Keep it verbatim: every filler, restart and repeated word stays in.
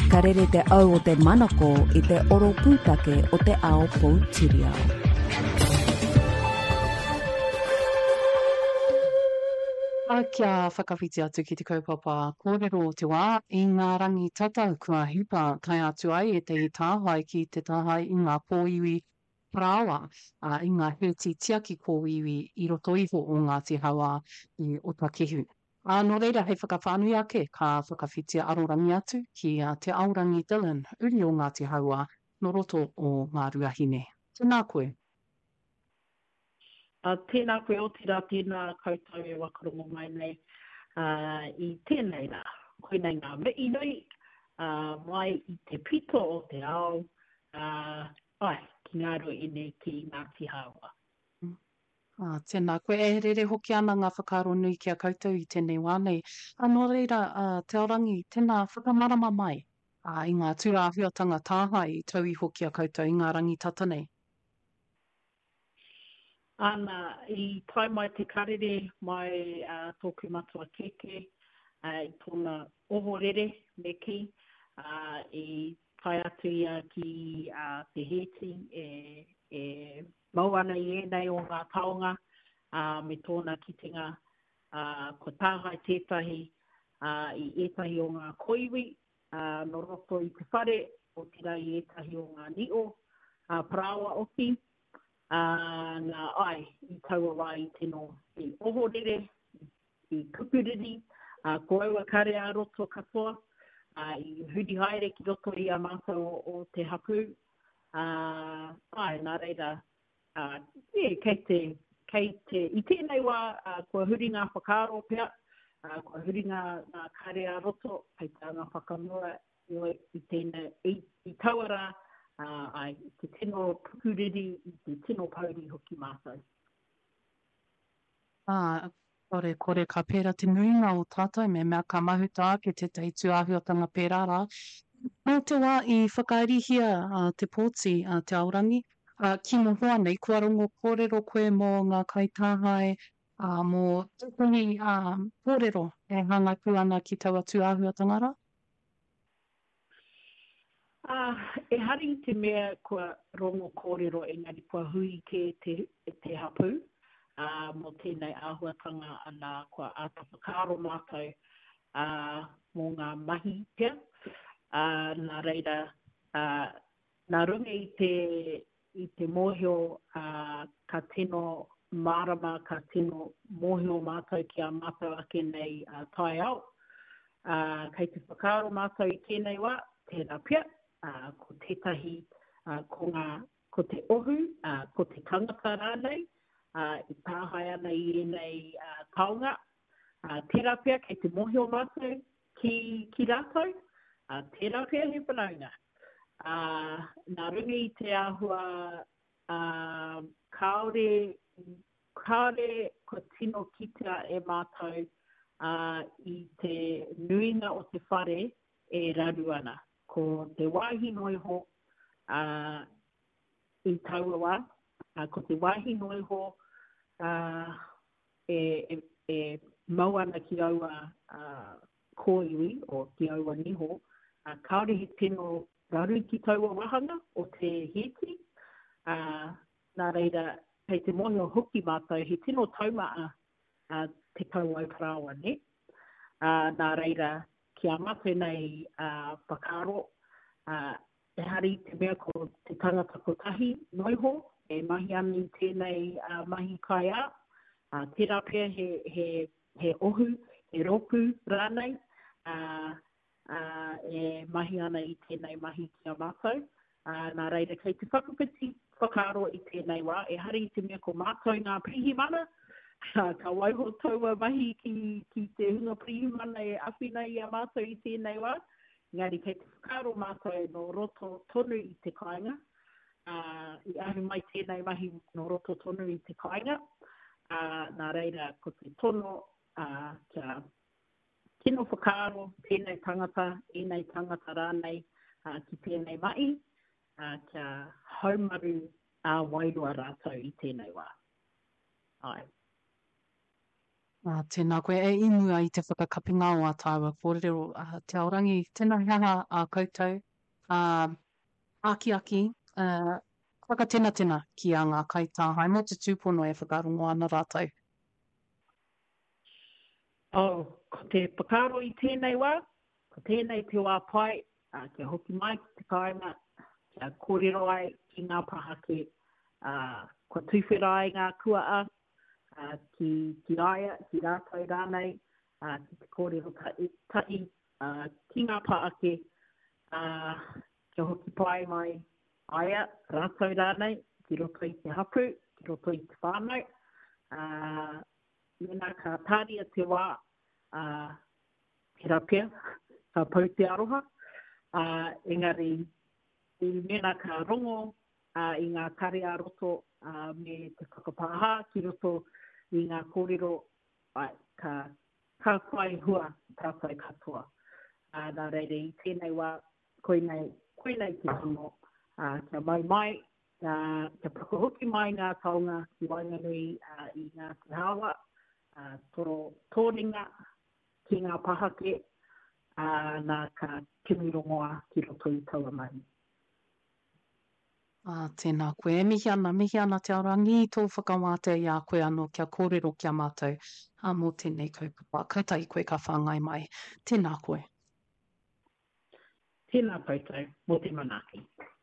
Ka rere te au o te manako i te oro pūtake o te ao Poutireo. A kia whakawhiti atu ki te kaupapa kōrero o te wā, i ngā rangi tatau kua hipa tai atu ai e te i tāhai ki te tāhai i ngā pōiwi prawa, a i ngā heti tiaki pōiwi i roto iho o Ngāti Hawa i Otakehu. A no reira hei whakawhānui ake, ka whakawhitia arorangi atu ki a te aurangi Dylan, uri o Ngāti Hawa, no roto o ngā ruahine. Tēnā koe. Uh, tēnā koe o tira tēnā koutou e wakarongo mai nei uh, i tēnei rā. Koe nei ngā mei nui uh, mai i te pito o te ao, uh, ai, ki ngā rua ine ki Ngāti Hawa. Ah, tēnā koe e rere hoki ana ngā whakaro nui ki a koutou i tēnei wānei. Anō reira, uh, te orangi, tēnā whakamarama mai uh, i ngā tūrāhuatanga tāhai i tau i hoki a koutou i ngā rangi tata nei. Ana, i tai mai te karere mai uh, tōku matua keke, uh, i tōna ohorere me ki, uh, i tai atu ia ki uh, te heti e, e mau ana i enei o ngā taonga, uh, me tōna kitenga uh, ko tāhai tētahi uh, i etahi o ngā koiwi, uh, no roto i te whare, o tira i etahi o ngā nio, uh, prawa oki, uh, nā ai i taua wā i tino i ohorere, i kupuriri, uh, ko aua kare a roto katoa, uh, i huri haere ki roto i a mātou o, o te hapu, uh, ai, nā reira, Uh, yeah, kei te, kei te, i tēnei wā, uh, kua huri ngā whakaaro pia, uh, kua huri ngā, ngā kare a roto, kei tā ngā whakanua, i, i tēnei, i, i tauara, uh, ai, i te tino pukuriri, i te tino pauri hoki mātou. Ah, kore, kore ka pēra te nuinga o tātou, me mea ka mahuta ake te teitu āhuatanga pērara. Nō te wā i whakairihia uh, te pōti, uh, te aurangi, Uh, ki mo hoa nei, kua rongo kōrero koe mō ngā kaitāhai, uh, mō tētahi uh, kōrero e hangaku ana ki taua tū āhuatanga rā? Uh, e hari te mea kua rongo kōrero engari kua hui ke te, te hapu, uh, mō tēnei āhuatanga ana kua ātawhakaro mātou uh, mō ngā mahi pia. Uh, nā reira, uh, nā runga i te i te mōhio uh, ka tino marama, ka tino mōhio mātou ki a mātou ake nei uh, tai au. Uh, kei te whakaaro mātou i tēnei wā, tēnā pia, uh, ko tētahi, uh, ko, ngā, ko te ohu, uh, ko te tangata rānei, uh, i tāhai ana i nei uh, taonga. Uh, tērā pia, kei te mōhio mātou ki, ki rātou, uh, tērā pia he whanaunga. Uh, nā rungi i te āhua uh, kaore, kaore ko tino kitea e mātou uh, i te nuinga o te whare e raru ana. Ko te wāhi noiho uh, i taua wā, uh, ko te wāhi noiho uh, e, e, e mau ana ki aua uh, kōiwi o ki aua niho, uh, kaore he tino raru ki taua wahanga o te heti. Uh, nā reira, hei te mohi o hoki mātou, he tino taumaa uh, te kauau prawa, ne? Uh, nā reira, ki a mate nei uh, whakaro, uh, e hari te mea ko te tangata kotahi noiho, e mahi ani tēnei uh, mahi kai a, uh, tērā pia he, he, he ohu, he roku rānei, uh, Uh, e mahi ana i tēnei mahi ki a mātou. Uh, nā reira, kei te whakapiti whakaro i tēnei wā, e hari i te mea ko mātou ngā prihimana, uh, ka waiho taua mahi ki, ki te hunga prihimana e awhina i a mātou i tēnei wā. Ngāri, kei te whakaro mātou no roto tonu i te kāinga, uh, i ahu mai tēnei mahi no roto tonu i te kāinga. Uh, nā reira, ko te tono, uh, kia Tino whakaaro, tēnei tangata, tēnei tangata rānei, uh, ki tēnei mai, uh, kia haumaru a uh, wairua rātou i tēnei wā. Ai. Uh, tēnā koe e inua i te whakakapinga o a tāua kōrero. Uh, te aorangi, tēnā hanga a koutou. Uh, aki aki, uh, whakatena tēnā ki a ngā kaitāhai. Mō te tūpono e whakarongo ana rātou. Oh, ko te pakaro i tēnei wā, ko tēnei te wā pai, uh, kia hoki mai ki te kāinga, kia kōrero ai ki ngā pahake, uh, ko tūwhera ai ngā kuaa, uh, ki, ki aia, ki rātou rānei, uh, ki te kōrero tai, tai uh, ki ngā pahake, uh, kia hoki pai mai aia, rātou rānei, ki roto i te hapu, ki roto i te whānau, uh, mena ka tāria te wā, uh, he rapia, ka pau te aroha. Uh, engari, i mena ka rongo uh, i ngā kare a roto uh, me te whakapāha ki roto i ngā kōrero uh, ka ka whai hua tātai katoa. Uh, nā reire, i tēnei wā, koinei, koinei ki hono, uh, kia mai mai, uh, kia pakuhoki mai ngā taonga ki Wainganui uh, i ngā te hawa, Uh, toro tōringa ki ngā pahake uh, nā ka kimirongoa ki roto i taua mai. Ah, tēnā koe. E mihi ana, mihi ana te aorangi i tō whakawātea i a koe anō kia kōrero kia mātou. A mō tēnei kaupapa. Kautai koe ka whāngai mai. Tēnā koe. Tēnā koutou, mō te manaaki.